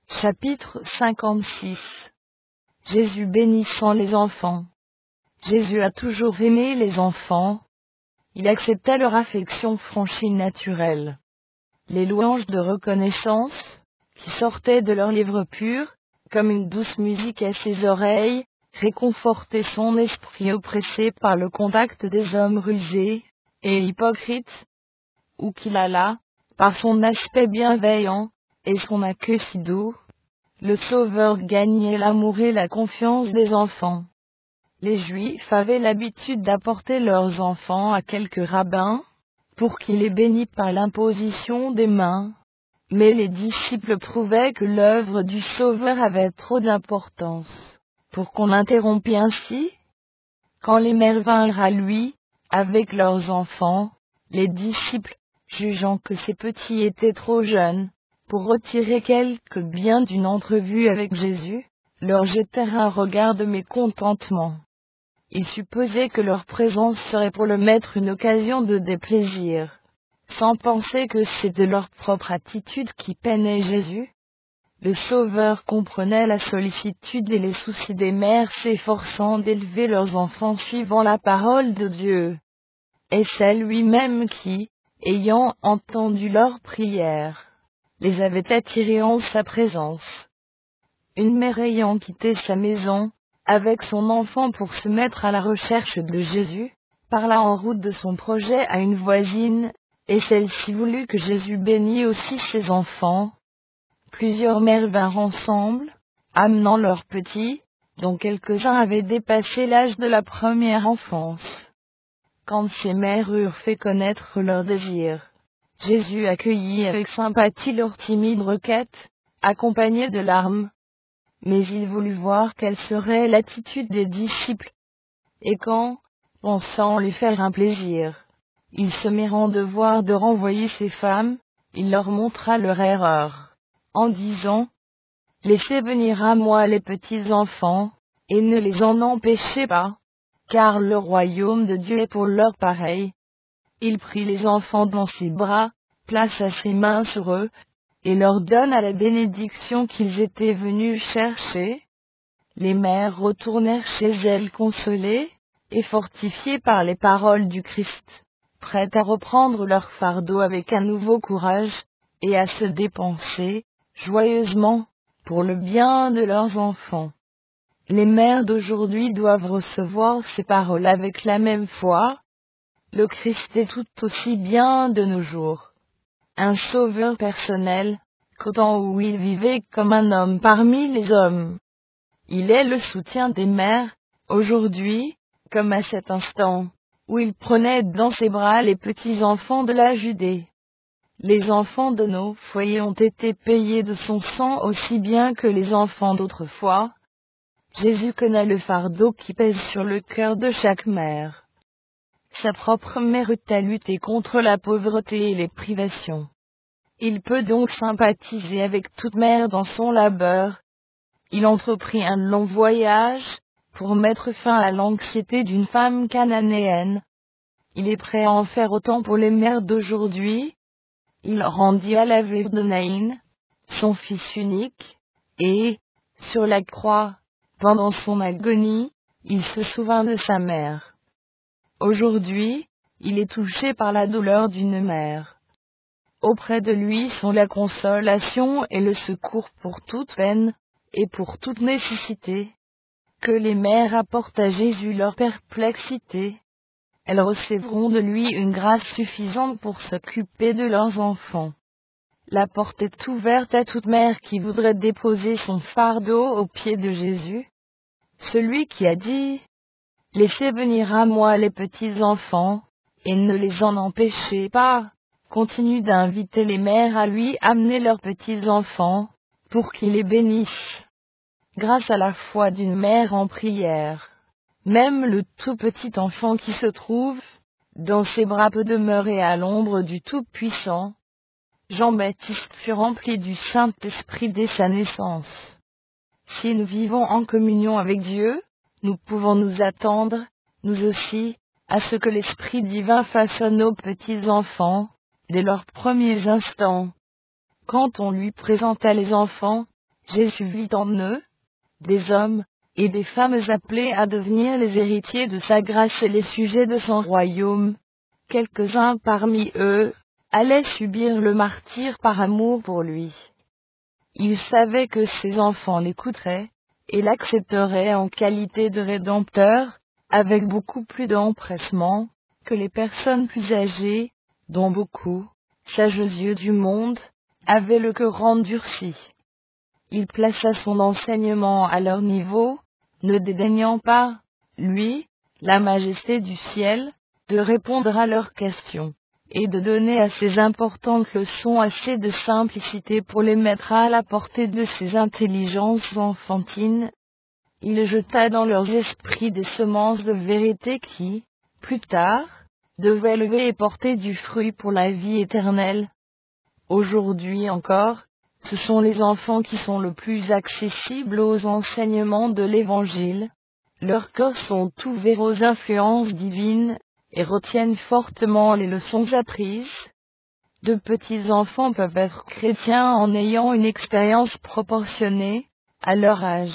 Chapitre 56. Jésus bénissant les enfants. Jésus a toujours aimé les enfants. Il acceptait leur affection franche et naturelle. Les louanges de reconnaissance, qui sortaient de leurs lèvres pures, comme une douce musique à ses oreilles, réconfortaient son esprit oppressé par le contact des hommes rusés et hypocrites. Où qu'il allât, par son aspect bienveillant et son accueil si doux, le Sauveur gagnait l'amour et la confiance des enfants. Les Juifs avaient l'habitude d'apporter leurs enfants à quelques rabbins, pour qu'ils les bénissent par l'imposition des mains. Mais les disciples trouvaient que l'œuvre du Sauveur avait trop d'importance, pour qu'on l'interrompît ainsi. Quand les mères vinrent à lui, avec leurs enfants, les disciples, jugeant que ces petits étaient trop jeunes, pour retirer quelque bien d'une entrevue avec Jésus, leur jetèrent un regard de mécontentement. Ils supposaient que leur présence serait pour le maître une occasion de déplaisir, sans penser que c'est de leur propre attitude qui peinait Jésus. Le Sauveur comprenait la sollicitude et les soucis des mères s'efforçant d'élever leurs enfants suivant la parole de Dieu. Et c'est lui-même qui, ayant entendu leurs prières, les avait attirés en sa présence. Une mère ayant quitté sa maison, avec son enfant pour se mettre à la recherche de Jésus, parla en route de son projet à une voisine, et celle-ci voulut que Jésus bénît aussi ses enfants. Plusieurs mères vinrent ensemble, amenant leurs petits, dont quelques-uns avaient dépassé l'âge de la première enfance. Quand ces mères eurent fait connaître leur désir, Jésus accueillit avec sympathie leur timide requête, accompagnée de larmes. Mais il voulut voir quelle serait l'attitude des disciples. Et quand, pensant lui faire un plaisir, il se mit en devoir de renvoyer ces femmes, il leur montra leur erreur, en disant : « Laissez venir à moi les petits enfants, et ne les en empêchez pas, car le royaume de Dieu est pour leurs pareils. » Il prit les enfants dans ses bras, plaça ses mains sur eux, et leur donna la bénédiction qu'ils étaient venus chercher. Les mères retournèrent chez elles consolées, et fortifiées par les paroles du Christ, prêtes à reprendre leur fardeau avec un nouveau courage, et à se dépenser, joyeusement, pour le bien de leurs enfants. Les mères d'aujourd'hui doivent recevoir ces paroles avec la même foi. Le Christ est tout aussi bien de nos jours un sauveur personnel, qu'au temps où il vivait comme un homme parmi les hommes. Il est le soutien des mères, aujourd'hui, comme à cet instant, où il prenait dans ses bras les petits enfants de la Judée. Les enfants de nos foyers ont été payés de son sang aussi bien que les enfants d'autrefois. Jésus connaît le fardeau qui pèse sur le cœur de chaque mère. Sa propre mère eut à lutter contre la pauvreté et les privations. Il peut donc sympathiser avec toute mère dans son labeur. Il entreprit un long voyage, pour mettre fin à l'anxiété d'une femme cananéenne. Il est prêt à en faire autant pour les mères d'aujourd'hui. Il rendit à la veuve de Naïn, son fils unique, et, sur la croix, pendant son agonie, il se souvint de sa mère. Aujourd'hui, il est touché par la douleur d'une mère. Auprès de lui sont la consolation et le secours pour toute peine, et pour toute nécessité. Que les mères apportent à Jésus leur perplexité. Elles recevront de lui une grâce suffisante pour s'occuper de leurs enfants. La porte est ouverte à toute mère qui voudrait déposer son fardeau aux pieds de Jésus. Celui qui a dit : « Laissez venir à moi les petits enfants, et ne les en empêchez pas », continue d'inviter les mères à lui amener leurs petits enfants, pour qu'il les bénisse. Grâce à la foi d'une mère en prière, même le tout petit enfant qui se trouve dans ses bras peut demeurer à l'ombre du Tout-Puissant. Jean-Baptiste fut rempli du Saint-Esprit dès sa naissance. Si nous vivons en communion avec Dieu, nous pouvons nous attendre, nous aussi, à ce que l'Esprit divin façonne nos petits enfants, dès leurs premiers instants. Quand on lui présenta les enfants, Jésus vit en eux, des hommes et des femmes appelés à devenir les héritiers de sa grâce et les sujets de son royaume. Quelques-uns parmi eux allaient subir le martyre par amour pour lui. Il savait que ses enfants l'écouteraient et l'accepteraient en qualité de rédempteur, avec beaucoup plus d'empressement que les personnes plus âgées, dont beaucoup, sages yeux du monde, avaient le cœur endurci. Il plaça son enseignement à leur niveau, ne dédaignant pas, lui, la majesté du ciel, de répondre à leurs questions, et de donner à ces importantes leçons assez de simplicité pour les mettre à la portée de ces intelligences enfantines. Il jeta dans leurs esprits des semences de vérité qui, plus tard, devaient lever et porter du fruit pour la vie éternelle. Aujourd'hui encore, ce sont les enfants qui sont le plus accessibles aux enseignements de l'Évangile. Leurs cœurs sont ouverts aux influences divines, et retiennent fortement les leçons apprises. De petits enfants peuvent être chrétiens en ayant une expérience proportionnée à leur âge.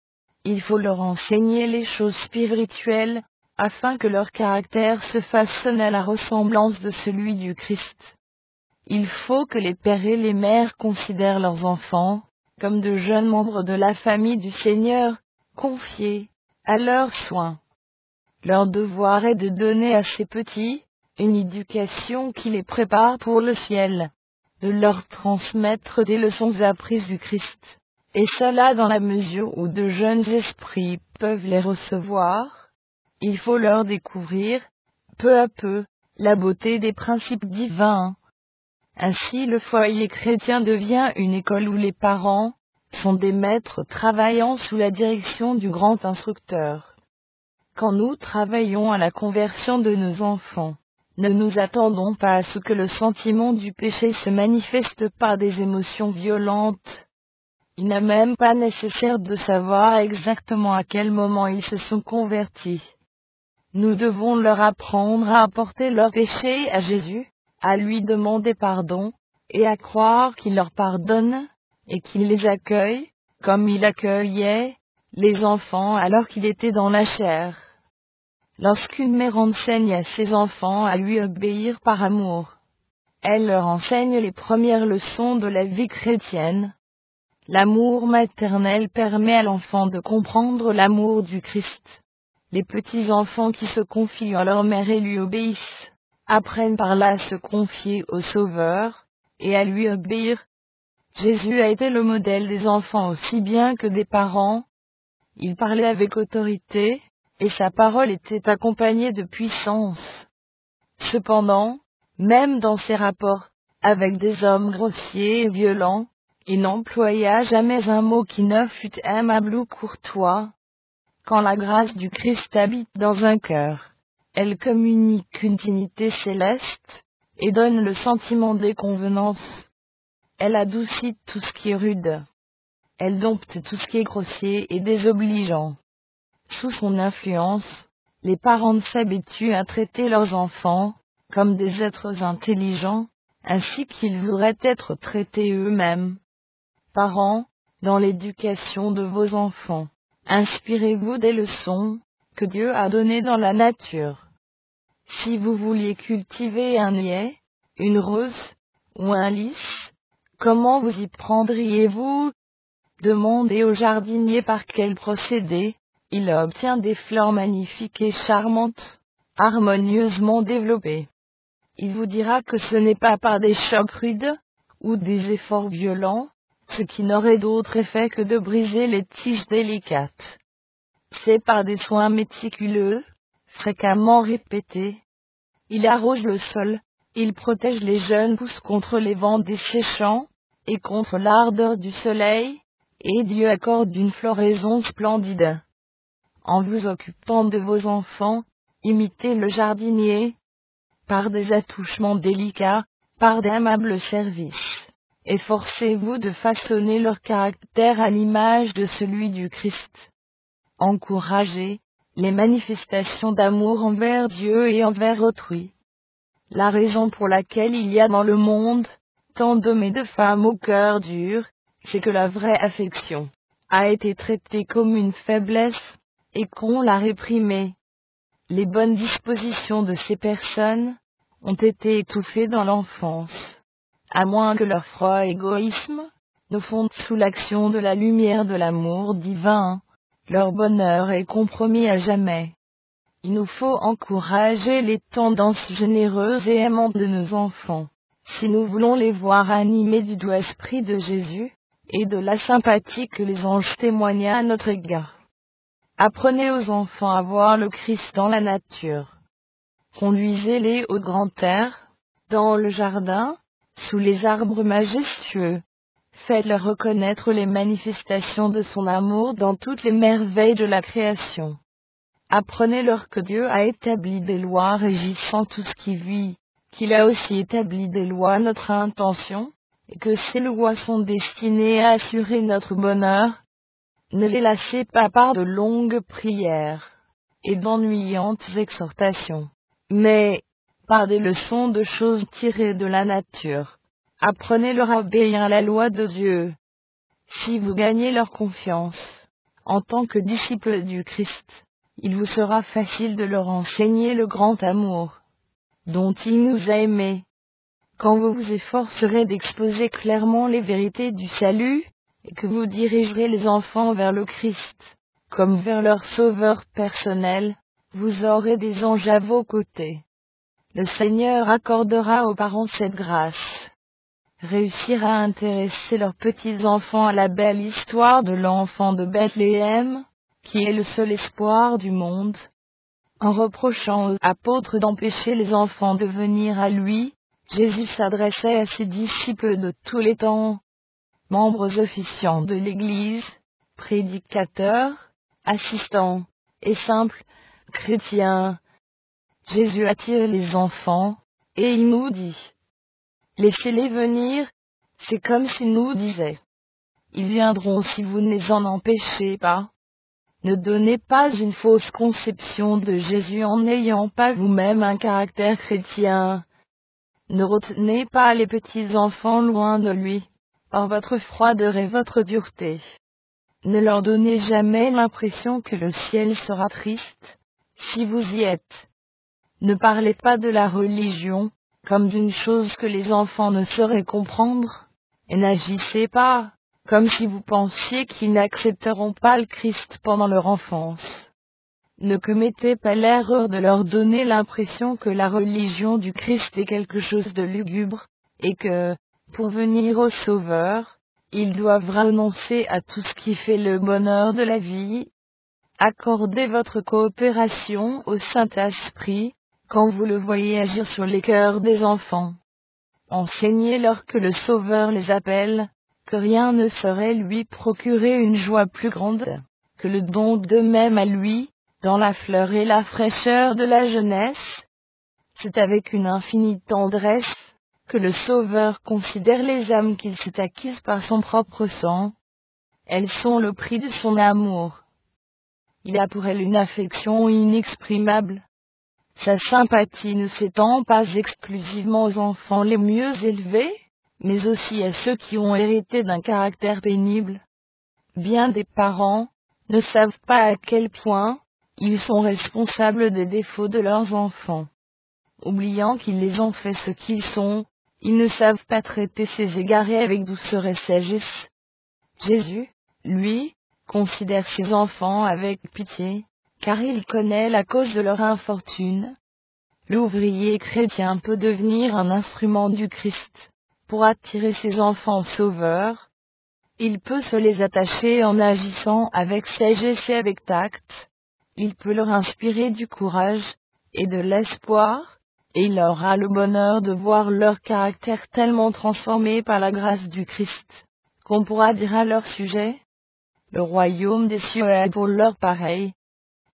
Il faut leur enseigner les choses spirituelles, afin que leur caractère se façonne à la ressemblance de celui du Christ. Il faut que les pères et les mères considèrent leurs enfants comme de jeunes membres de la famille du Seigneur, confiés à leurs soins. Leur devoir est de donner à ces petits une éducation qui les prépare pour le ciel, de leur transmettre des leçons apprises du Christ, et cela dans la mesure où de jeunes esprits peuvent les recevoir. Il faut leur découvrir, peu à peu, la beauté des principes divins. Ainsi le foyer chrétien devient une école où les parents sont des maîtres travaillant sous la direction du grand instructeur. Quand nous travaillons à la conversion de nos enfants, ne nous attendons pas à ce que le sentiment du péché se manifeste par des émotions violentes. Il n'est même pas nécessaire de savoir exactement à quel moment ils se sont convertis. Nous devons leur apprendre à apporter leurs péchés à Jésus, à lui demander pardon, et à croire qu'il leur pardonne, et qu'il les accueille, comme il accueillait les enfants alors qu'il était dans la chair. Lorsqu'une mère enseigne à ses enfants à lui obéir par amour, elle leur enseigne les premières leçons de la vie chrétienne. L'amour maternel permet à l'enfant de comprendre l'amour du Christ. Les petits enfants qui se confient à leur mère et lui obéissent, apprennent par là à se confier au Sauveur, et à lui obéir. Jésus a été le modèle des enfants aussi bien que des parents. Il parlait avec autorité, et sa parole était accompagnée de puissance. Cependant, même dans ses rapports avec des hommes grossiers et violents, il n'employa jamais un mot qui ne fût aimable ou courtois. Quand la grâce du Christ habite dans un cœur, elle communique une dignité céleste, et donne le sentiment des convenances. Elle adoucit tout ce qui est rude. Elle dompte tout ce qui est grossier et désobligeant. Sous son influence, les parents s'habituent à traiter leurs enfants comme des êtres intelligents, ainsi qu'ils voudraient être traités eux-mêmes. Parents, dans l'éducation de vos enfants, inspirez-vous des leçons que Dieu a données dans la nature. Si vous vouliez cultiver un œillet, une rose ou un lys, comment vous y prendriez-vous? Demandez au jardinier par quel procédé il obtient des fleurs magnifiques et charmantes, harmonieusement développées. Il vous dira que ce n'est pas par des chocs rudes ou des efforts violents, ce qui n'aurait d'autre effet que de briser les tiges délicates. C'est par des soins méticuleux, fréquemment répétés. Il arrose le sol, il protège les jeunes pousses contre les vents desséchants, et contre l'ardeur du soleil, et Dieu accorde une floraison splendide. En vous occupant de vos enfants, imitez le jardinier, par des attouchements délicats, par d'aimables services. Efforcez-vous de façonner leur caractère à l'image de celui du Christ. Encouragez les manifestations d'amour envers Dieu et envers autrui. La raison pour laquelle il y a dans le monde tant d'hommes et de femmes au cœur dur c'est que la vraie affection a été traitée comme une faiblesse, et qu'on l'a réprimée. Les bonnes dispositions de ces personnes ont été étouffées dans l'enfance, à moins que leur froid égoïsme ne fonde sous l'action de la lumière de l'amour divin. Leur bonheur est compromis à jamais. Il nous faut encourager les tendances généreuses et aimantes de nos enfants, si nous voulons les voir animés du doux esprit de Jésus, et de la sympathie que les anges témoignent à notre égard. Apprenez aux enfants à voir le Christ dans la nature. Conduisez-les au grand air, dans le jardin, sous les arbres majestueux. Faites-leur reconnaître les manifestations de son amour dans toutes les merveilles de la création. Apprenez-leur que Dieu a établi des lois régissant tout ce qui vit, qu'il a aussi établi des lois à notre intention, et que ces lois sont destinées à assurer notre bonheur. Ne les lassez pas par de longues prières et d'ennuyantes exhortations, mais par des leçons de choses tirées de la nature. Apprenez-leur à obéir à la loi de Dieu. Si vous gagnez leur confiance, en tant que disciples du Christ, il vous sera facile de leur enseigner le grand amour dont il nous a aimés. Quand vous vous efforcerez d'exposer clairement les vérités du salut, et que vous dirigerez les enfants vers le Christ, comme vers leur sauveur personnel, vous aurez des anges à vos côtés. Le Seigneur accordera aux parents cette grâce. Réussir à intéresser leurs petits-enfants à la belle histoire de l'enfant de Bethléem, qui est le seul espoir du monde. En reprochant aux apôtres d'empêcher les enfants de venir à lui, Jésus s'adressait à ses disciples de tous les temps, membres officiants de l'Église, prédicateurs, assistants et simples chrétiens. Jésus attire les enfants, et il nous dit: laissez-les venir, c'est comme s'il nous disait: ils viendront si vous ne les en empêchez pas. Ne donnez pas une fausse conception de Jésus en n'ayant pas vous-même un caractère chrétien. Ne retenez pas les petits enfants loin de lui, par votre froideur et votre dureté. Ne leur donnez jamais l'impression que le ciel sera triste, si vous y êtes. Ne parlez pas de la religion, comme d'une chose que les enfants ne sauraient comprendre, et n'agissez pas, comme si vous pensiez qu'ils n'accepteront pas le Christ pendant leur enfance. Ne commettez pas l'erreur de leur donner l'impression que la religion du Christ est quelque chose de lugubre, et que, pour venir au Sauveur, ils doivent renoncer à tout ce qui fait le bonheur de la vie. Accordez votre coopération au Saint-Esprit, quand vous le voyez agir sur les cœurs des enfants. Enseignez-leur que le Sauveur les appelle, que rien ne saurait lui procurer une joie plus grande, que le don d'eux-mêmes à lui, dans la fleur et la fraîcheur de la jeunesse. C'est avec une infinie tendresse que le Sauveur considère les âmes qu'il s'est acquises par son propre sang. Elles sont le prix de son amour. Il a pour elles une affection inexprimable. Sa sympathie ne s'étend pas exclusivement aux enfants les mieux élevés, mais aussi à ceux qui ont hérité d'un caractère pénible. Bien des parents ne savent pas à quel point ils sont responsables des défauts de leurs enfants. Oubliant qu'ils les ont fait ce qu'ils sont, ils ne savent pas traiter ces égarés avec douceur et sagesse. Jésus, lui, considère ses enfants avec pitié, car il connaît la cause de leur infortune. L'ouvrier chrétien peut devenir un instrument du Christ, pour attirer ses enfants au Sauveur. Il peut se les attacher en agissant avec sagesse et avec tact. Il peut leur inspirer du courage et de l'espoir, et il aura le bonheur de voir leur caractère tellement transformé par la grâce du Christ, qu'on pourra dire à leur sujet: le royaume des cieux est pour leur pareil.